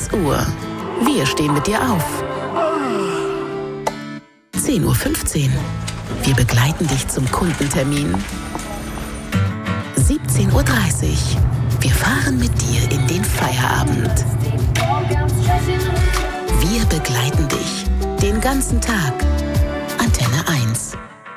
Uhr. Wir stehen mit dir auf. 10:15 Uhr. Wir begleiten dich zum Kundentermin. 17:30 Uhr. Wir fahren mit dir in den Feierabend. Wir begleiten dich den ganzen Tag. Antenne 1.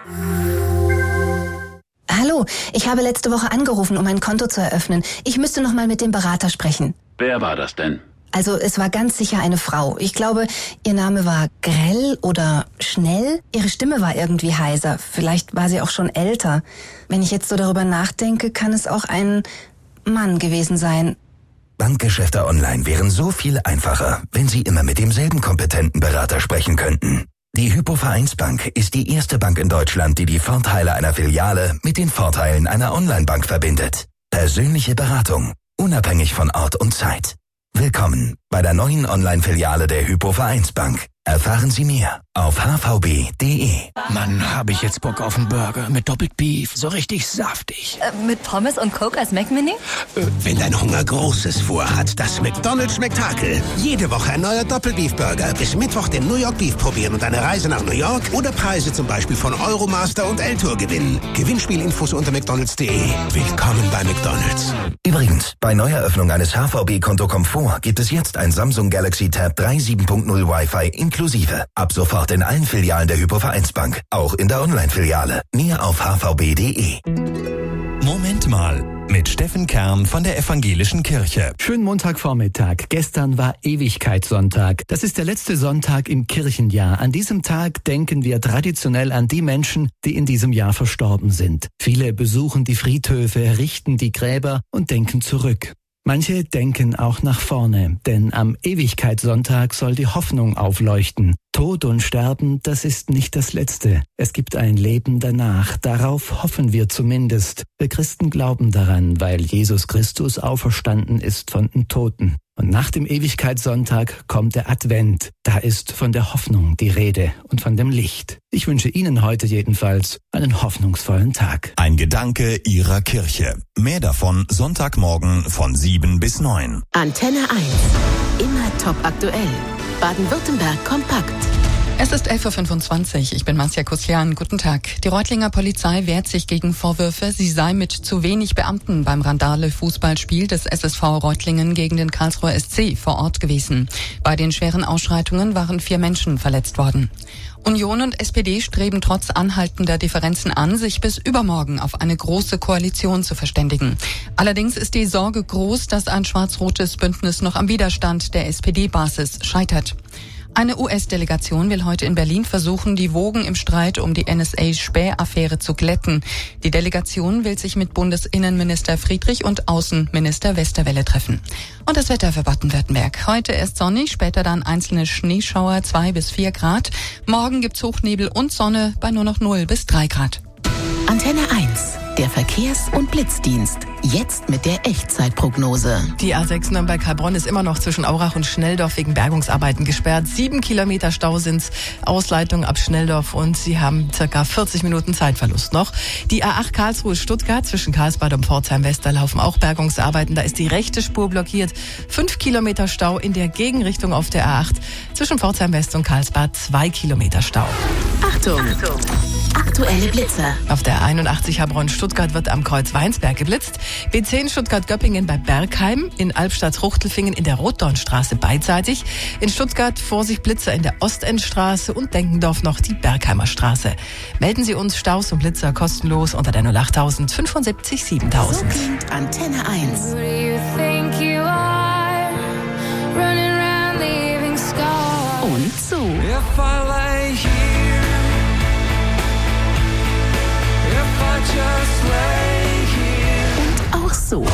Hallo, ich habe letzte Woche angerufen, um ein Konto zu eröffnen. Ich müsste noch mal mit dem Berater sprechen. Wer war das denn? Also es war ganz sicher eine Frau. Ich glaube, ihr Name war Grell oder Schnell. Ihre Stimme war irgendwie heiser. Vielleicht war sie auch schon älter. Wenn ich jetzt so darüber nachdenke, kann es auch ein Mann gewesen sein. Bankgeschäfte online wären so viel einfacher, wenn Sie immer mit demselben kompetenten Berater sprechen könnten. Die Hypo-Vereinsbank ist die erste Bank in Deutschland, die die Vorteile einer Filiale mit den Vorteilen einer Online-Bank verbindet. Persönliche Beratung, unabhängig von Ort und Zeit. Willkommen bei der neuen Online-Filiale der Hypo-Vereinsbank. Erfahren Sie mehr auf hvb.de. Mann, habe ich jetzt Bock auf einen Burger mit Doppelt Beef, so richtig saftig. Mit Pommes und Coke als Mac-Menü? Wenn dein Hunger Großes vorhat, das McDonald's Spektakel. Jede Woche ein neuer Doppel-Beef-Burger. Bis Mittwoch den New York Beef probieren und eine Reise nach New York oder Preise zum Beispiel von Euromaster und L-Tour gewinnen. Gewinnspielinfos unter mcdonalds.de. Willkommen bei McDonald's. Übrigens, bei Neueröffnung eines HVB-Konto Komfort gibt es jetzt ein Samsung Galaxy Tab 3 7.0 Wi-Fi inklusive. Ab sofort in allen Filialen der Hypo-Vereinsbank. Auch in der Online-Filiale. Mehr auf hvb.de. Moment mal. Mit Steffen Kern von der Evangelischen Kirche. Schönen Montagvormittag. Gestern war Ewigkeitssonntag. Das ist der letzte Sonntag im Kirchenjahr. An diesem Tag denken wir traditionell an die Menschen, die in diesem Jahr verstorben sind. Viele besuchen die Friedhöfe, richten die Gräber und denken zurück. Manche denken auch nach vorne, denn am Ewigkeitssonntag soll die Hoffnung aufleuchten. Tod und Sterben, das ist nicht das Letzte. Es gibt ein Leben danach. Darauf hoffen wir zumindest. Wir Christen glauben daran, weil Jesus Christus auferstanden ist von den Toten. Und nach dem Ewigkeitssonntag kommt der Advent. Da ist von der Hoffnung die Rede und von dem Licht. Ich wünsche Ihnen heute jedenfalls einen hoffnungsvollen Tag. Ein Gedanke Ihrer Kirche. Mehr davon Sonntagmorgen von 7 bis 9. Antenne 1. Immer top aktuell. Baden-Württemberg kompakt. Es ist 11:25 Uhr. Ich bin Marcia Kuslian. Guten Tag. Die Reutlinger Polizei wehrt sich gegen Vorwürfe, sie sei mit zu wenig Beamten beim Randale-Fußballspiel des SSV Reutlingen gegen den Karlsruher SC vor Ort gewesen. Bei den schweren Ausschreitungen waren 4 Menschen verletzt worden. Union und SPD streben trotz anhaltender Differenzen an, sich bis übermorgen auf eine große Koalition zu verständigen. Allerdings ist die Sorge groß, dass ein schwarz-rotes Bündnis noch am Widerstand der SPD-Basis scheitert. Eine US-Delegation will heute in Berlin versuchen, die Wogen im Streit um die NSA-Späh-Affäre zu glätten. Die Delegation will sich mit Bundesinnenminister Friedrich und Außenminister Westerwelle treffen. Und das Wetter für Baden-Württemberg. Heute erst sonnig, später dann einzelne Schneeschauer, 2 bis 4 Grad. Morgen gibt's Hochnebel und Sonne bei nur noch 0 bis 3 Grad. Antenne 1. Der Verkehrs- und Blitzdienst. Jetzt mit der Echtzeitprognose. Die A6 Nürnberg-Heilbronn ist immer noch zwischen Aurach und Schnelldorf wegen Bergungsarbeiten gesperrt. 7 Kilometer Stau sind's, Ausleitung ab Schnelldorf und Sie haben circa 40 Minuten Zeitverlust noch. Die A8 Karlsruhe-Stuttgart zwischen Karlsbad und Pforzheim-West, da laufen auch Bergungsarbeiten. Da ist die rechte Spur blockiert. 5 Kilometer Stau in der Gegenrichtung auf der A8. Zwischen Pforzheim-West und Karlsbad 2 Kilometer Stau. Achtung! Aktuelle Blitzer. Auf der 81 Heilbronn-Stuttgart wird am Kreuz Weinsberg geblitzt. B10 Stuttgart-Göppingen bei Bergheim. In Albstadt-Ruchtelfingen in der Rotdornstraße beidseitig. In Stuttgart Vorsicht Blitzer in der Ostendstraße und Denkendorf noch die Bergheimer Straße. Melden Sie uns Staus und Blitzer kostenlos unter der 08000 75 7000. So klingt Antenne 1. Und so. Und auch so.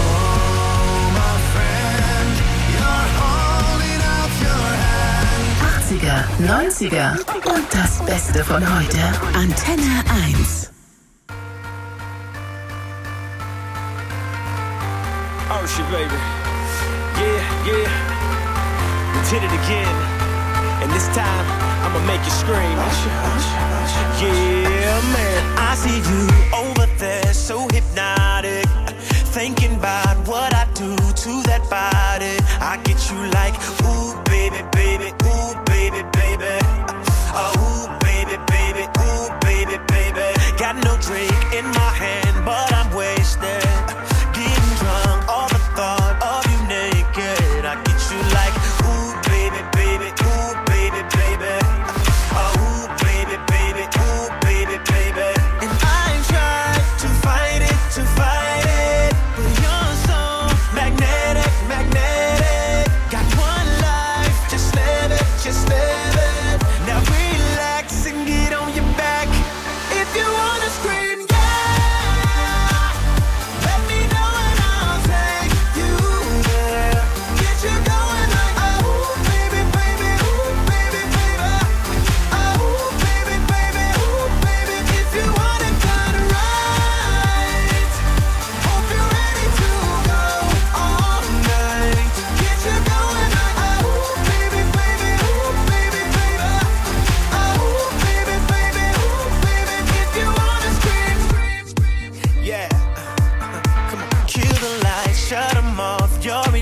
80er, 90er und das Beste von heute. Antenne 1. Oh shit, baby. Yeah. We did it again. And this time, I'ma make you scream. Yeah, man. I see you over there, so hypnotic. Thinking about what I do to that body. I get you like, ooh,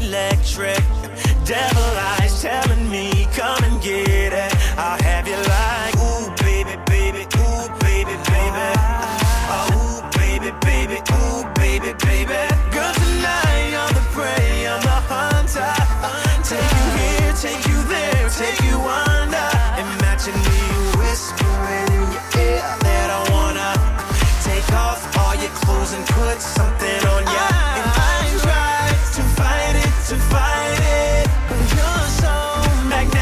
electric. Devil eyes telling me, come and get it. I'll have you like, ooh, baby, baby, ooh, baby, baby. Ooh, baby, baby, ooh, baby, baby. Girl, tonight I'm the prey, I'm the hunter. Take you here, take you there, take you under. Imagine me whispering in your ear that I wanna take off all your clothes and put something on ya. And I try to fight it, but you're so magnetic.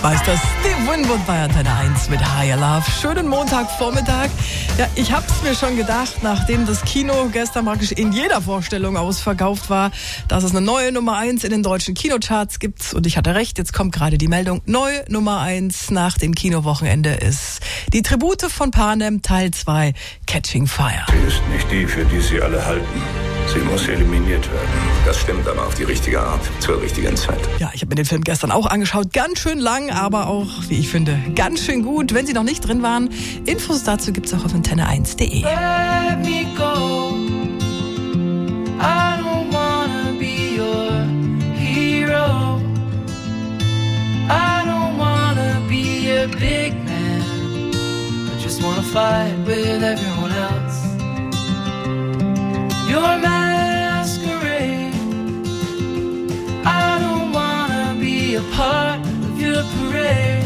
Weltmeister Steve Winwood bei Antenne 1 mit Higher Love. Schönen Montagvormittag. Ja, ich hab's mir schon gedacht, nachdem das Kino gestern praktisch in jeder Vorstellung ausverkauft war, dass es eine neue Nummer 1 in den deutschen Kinocharts gibt. Und ich hatte recht, jetzt kommt gerade die Meldung. Neue Nummer 1 nach dem Kinowochenende ist die Tribute von Panem Teil 2, Catching Fire. Sie ist nicht die, für die Sie alle halten. Sie muss eliminiert werden. Das stimmt, aber auf die richtige Art, zur richtigen Zeit. Ja, ich habe mir den Film gestern auch angeschaut. Ganz schön lang, aber auch, wie ich finde, ganz schön gut. Wenn Sie noch nicht drin waren, Infos dazu gibt's auch auf antenne1.de. Let me go. I don't wanna be your hero. I don't wanna be a big man. I just wanna fight with everyone else. Your masquerade. I don't wanna be a part of your parade.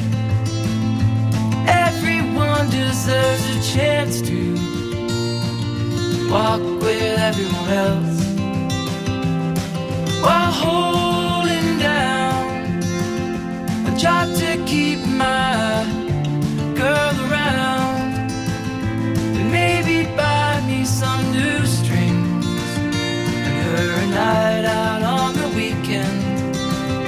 Everyone deserves a chance to walk with everyone else while holding down a job to keep my girl around and maybe buy me some new strings. A night out on the weekend,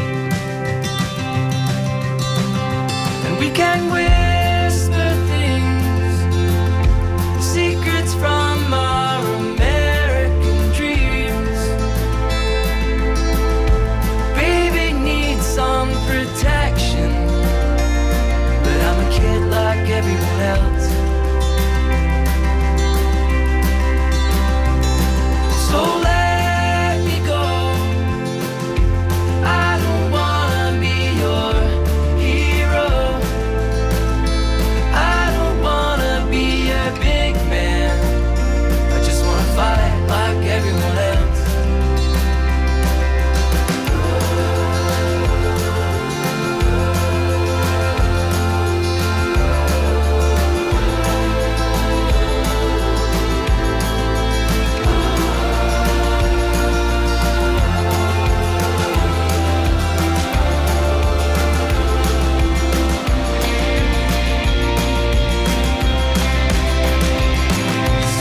and we can whisper things, secrets from our American dreams. Baby needs some protection, but I'm a kid like everyone else.